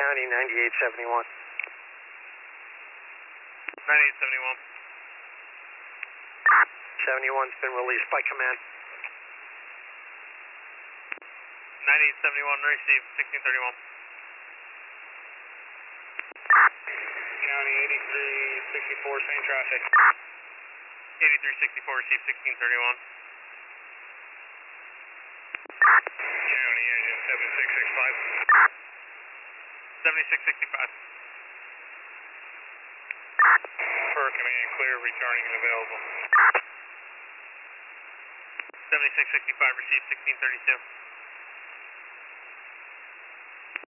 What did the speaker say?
County 9871. 9871. 71's been released by command. 9871, receive 1631. County 8364, same traffic. 8364, receive 1631. County engine 7665. 7665. For command, clear, returning and available. 7665, receive 1632.